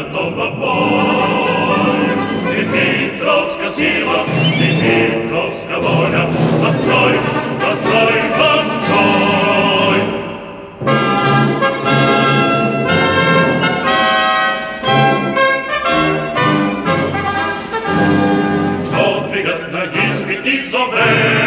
готова в бой. Дмитровская сила, Дмитровская воля, построй, построй, построй. Подвигът на изпит и зове,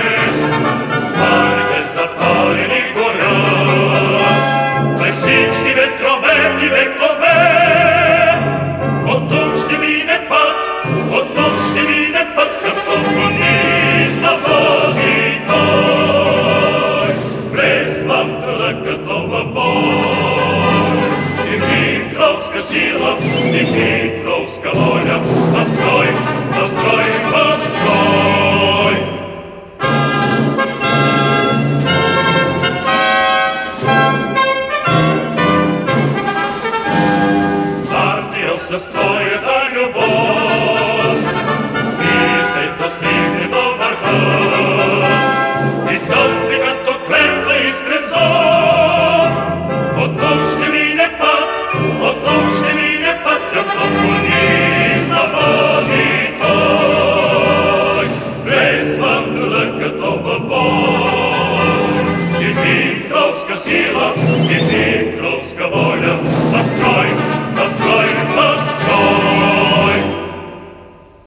палите запалени горят, през всички ветрове и векове. От тук ще мине път, от тук ще мине път, като комунизма води той. Влез в труда като в бой. Дмитровска сила, Дмитровска воля, построй, построй, построй. Партия със твоята